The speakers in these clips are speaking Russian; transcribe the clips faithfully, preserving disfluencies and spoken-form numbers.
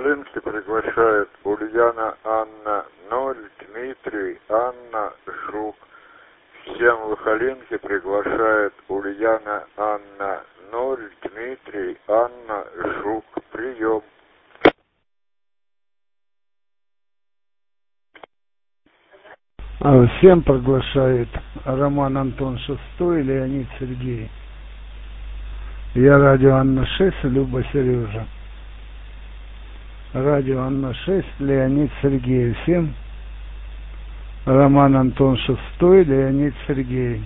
Сахалинки приглашает Ульяна Анна ноль, Дмитрий, Анна, Жук. Всем в Сахалинки приглашает Ульяна Анна ноль, Дмитрий, Анна, Жук. Прием. Всем приглашает Роман Антон Шестой, Леонид Сергей. Я радио Анна шесть, Люба Сережа. Радио Анна шесть, Леонид Сергей. Всем Роман Антон Шестой, Леонид Сергей.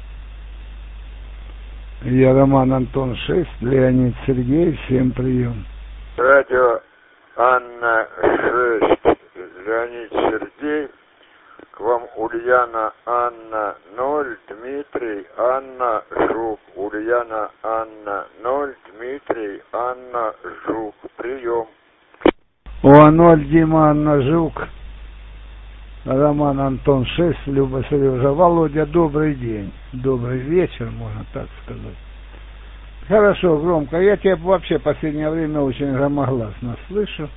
Я Роман Антон шесть, Леонид Сергей. Всем прием. Радио Анна шесть, Леонид Сергей. К вам Ульяна Анна ноль, Дмитрий, Анна, Жук. Ульяна Анна ноль, Дмитрий, Анна, Жук. Прием. О, ноль, Дима, Анна, Жук. Роман Антон шесть, Люба Сережа. Володя, добрый день. Добрый вечер, можно так сказать. Хорошо, громко. Я тебя вообще в последнее время очень громогласно слышу.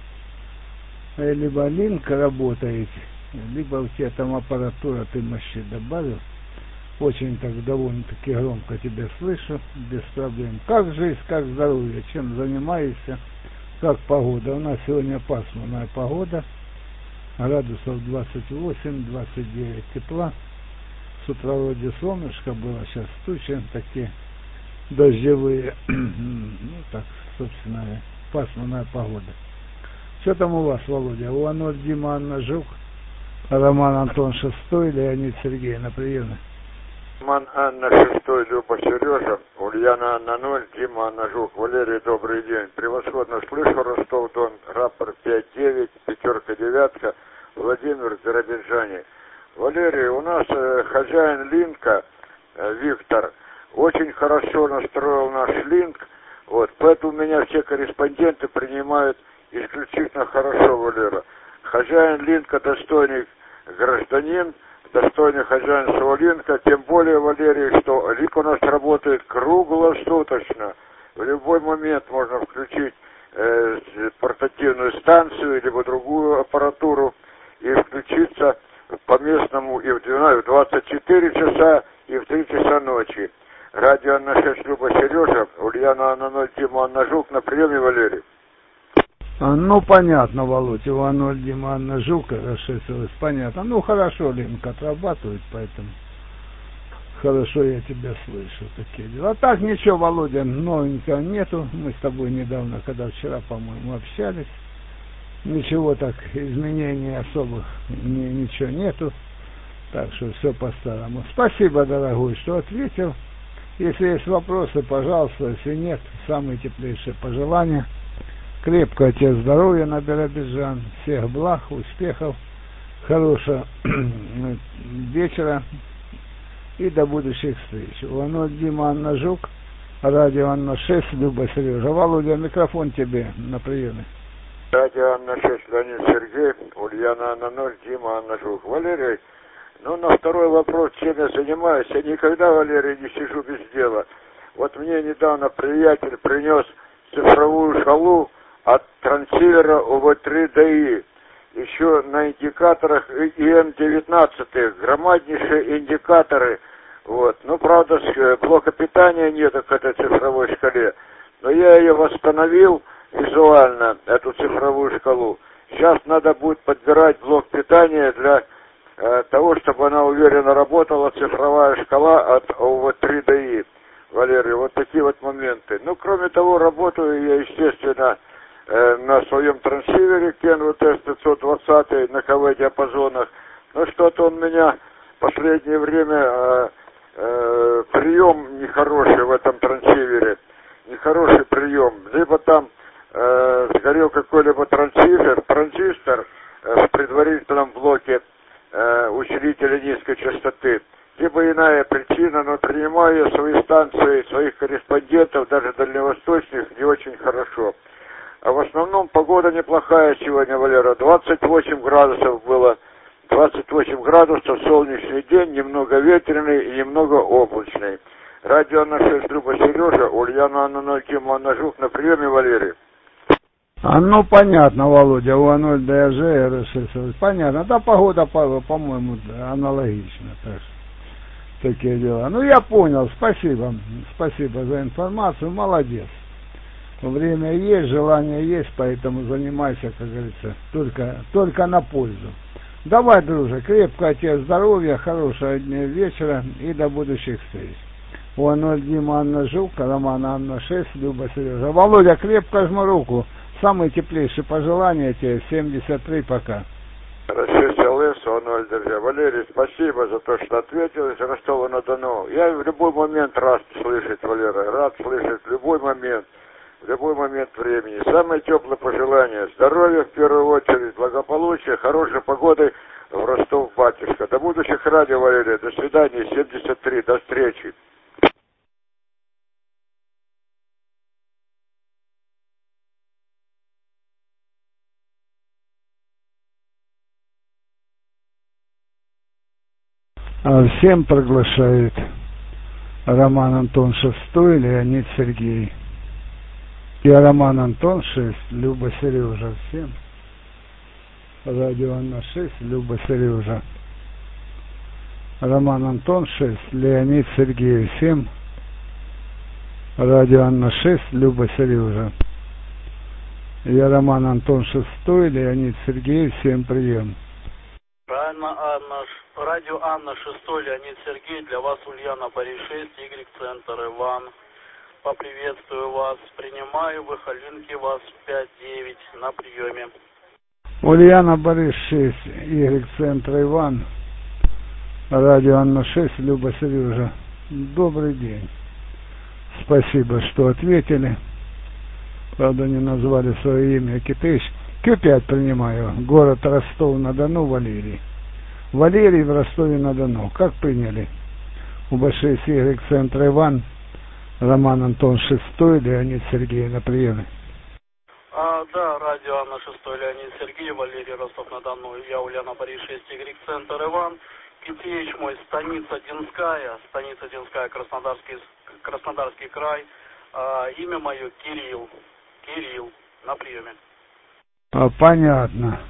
Либо линк работает, либо у тебя там аппаратура, ты мощи добавил. Очень так довольно-таки громко тебя слышу, без проблем. Как жизнь, как здоровье, чем занимаешься, как погода? У нас сегодня пасмурная погода, градусов двадцать восемь — двадцать девять тепла. С утра вроде солнышко было, сейчас тучи такие дождевые. Ну так, собственно, пасмурная погода. Что там у вас, Володя? У Анна, Дима, Анна, Жук. Роман Антон Шестой, Леонид Сергей на приеме. Роман Анна Шестой, Люба Сережа. Ульяна Анна ноль, Дима Анна, Жук. Валерий, добрый день. Превосходно слышу, Ростов-Дон, рапорт пять девять, пятерка девятка, Владимир, Биробиджане. Валерий, у нас э, хозяин линка, э, Виктор, очень хорошо настроил наш линк, вот, поэтому меня все корреспонденты принимают исключительно хорошо, Валера. Хозяин линка достойный гражданин, достойный хозяин своего линка, тем более, Валерий, что линк у нас работает круглосуточно. В любой момент можно включить э, портативную станцию, либо другую аппаратуру и включиться по местному и в двадцать четыре часа, и в три часа ночи. Радио Анна шесть, Люба Сережа, Ульяна Анна ноль, Дима Анна, Жук на приеме, Валерий. Ну, понятно, Володь, Иван ноль, Дима, Анна, Жук, расширилось, понятно. Ну, хорошо, линк отрабатывает, поэтому хорошо я тебя слышу, такие дела. А так, ничего, Володя, новенького нету. Мы с тобой недавно, когда вчера, по-моему, общались, ничего так, изменений особых, ни, ничего нету. Так что все по-старому. Спасибо, дорогой, что ответил. Если есть вопросы, пожалуйста, если нет, самые теплейшие пожелания. Крепкого тебе здоровья на Биробиджан, всех благ, успехов, хорошего вечера и до будущих встреч. Вано, Дима, Анна, Жук, радио Анна шесть, Люба Сережа. Володя, микрофон тебе на приеме. Радио Анна шесть, Леонид Сергей, Ульяна Анна ноль, Дима Анна, Жук. Валерий, ну на второй вопрос, чем я занимаюсь, я никогда, Валерий, не сижу без дела. Вот мне недавно приятель принес цифровую шкалу от трансивера о вэ три дэ и. Еще на индикаторах и эм девятнадцать, громаднейшие индикаторы. Вот. Ну, правда, блока питания нет к этой цифровой шкале. Но я ее восстановил визуально, эту цифровую шкалу. Сейчас надо будет подбирать блок питания для э, того, чтобы она уверенно работала, цифровая шкала от о вэ три дэ и. Валерий, вот такие вот моменты. Ну, кроме того, работаю я, естественно, э, на своем трансивере Kenwood эс пятьсот двадцать на ка вэ диапазонах. Но что-то он меня в последнее время э, э, прием нехороший в этом трансивере. Нехороший прием. Либо там э, сгорел какой-либо трансивер, транзистор э, в предварительном блоке э, усилителя низкой частоты. Либо иная причина, но принимаю я свои станции, своих корреспондентов, даже дальневосточных, не очень хорошо. А в основном погода неплохая сегодня, Валера. двадцать восемь градусов было. двадцать восемь градусов, солнечный день, немного ветреный и немного облачный. Радио Анна шесть, Люба Сережа, Ульяна Анна ноль, Дима Анна, Жук на приеме, Валерий. А ну понятно, Володя, у ноль ДЖ, эр шесть. Понятно, да погода, по- по-моему, аналогична. Так что, такие дела. Ну я понял, спасибо. Спасибо за информацию, молодец. Время есть, желание есть, поэтому занимайся, как говорится, только, только на пользу. Давай, друже, крепкого тебе здоровья, хорошего дня, вечера и до будущих встреч. О ноль Дима Анна Жук, Роман Анна шесть, Люба Сережа. Володя, крепко жму руку. Самые теплейшие пожелания тебе. семьдесят три, пока. шесть ЛС, О ноль ДЖ. Валерий, спасибо за то, что ответил из Ростова-на-Дону. Я в любой момент рад слышать, Валера, рад слышать в любой момент. В любой момент времени. Самое теплое пожелание. Здоровья в первую очередь, благополучия, хорошей погоды в Ростов-батюшка. До будущих радио, Валерия. До свидания. семьдесят три. До встречи. Всем приглашает Роман Антон шестой, Леонид Сергей. Я Роман Антон шесть, Люба Сережа. Всем. Радио Анна шесть, Люба Сережа. Роман Антон шесть, Леонид Сергей. Всем. Радио Анна шесть, Люба Сережа. Я Роман Антон шестой, Леонид Сергей. Всем прием. Правильно, Анна. Радио Анна шестой, Леонид Сергей. Для вас Ульяна Борис шесть, Y-центр Иван. Поприветствую вас. Принимаю в Ихалинке вас пять девять на приеме. Ульяна Борис шесть, Y-центр Иван. Радио Анна шесть, Люба Сережа. Добрый день. Спасибо, что ответили. Правда, не назвали свое имя. Китыш. Q пять принимаю. Город Ростов-на-Дону, Валерий. Валерий в Ростове-на-Дону. Как приняли? У Б шесть, Y-центр Иван. Роман Антон шестой, Леонид Сергей на приеме. А, да, радио Анна шестой, Леонид Сергей, Валерий, Ростов-на-Дону. Я Ульяна Борис шесть, Y-центр Иван. Китеич мой, станица Динская, станица Динская, Краснодарский, Краснодарский край. А, имя мое Кирилл. Кирилл, на приеме. А, понятно.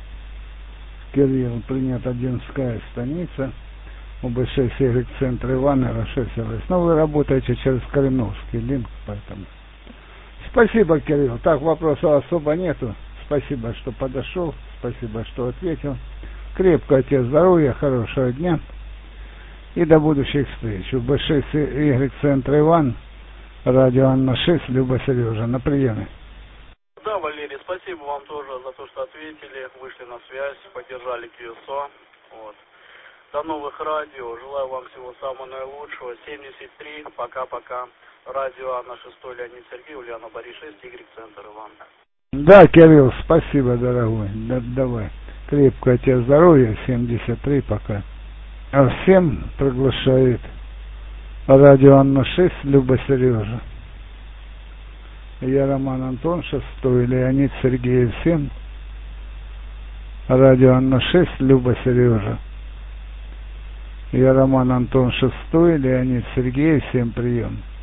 Кирилл, принята Динская станица. У Б шесть, Y-центр Иван, эр шесть. Но вы работаете через Кореновский линк, поэтому. Спасибо, Кирилл. Так, вопросов особо нету. Спасибо, что подошел. Спасибо, что ответил. Крепкого тебе здоровья, хорошего дня. И до будущих встреч. У Б шесть, Y-центр Иван. Радио Анна шесть, Люба Сережа. На приеме. Да, Валерий, спасибо вам тоже за то, что ответили, вышли на связь, поддержали Q S O. Вот. До новых радио. Желаю вам всего самого наилучшего. семьдесят три. Пока-пока. Радио Анна шестой, Леонид Сергей, Ульяна Борис шесть, Y-центр Иван. Да, Кирилл, спасибо, дорогой. Да, давай. Крепкого тебе здоровья. семьдесят три. Пока. А всем приглашает радио Анна шесть, Люба Сережа. Я Роман Антон шестой, Леонид Сергей. Всем. Радио Анна шесть, Люба Сережа. Я Роман Антон шестой, Леонид Сергей. Всем прием.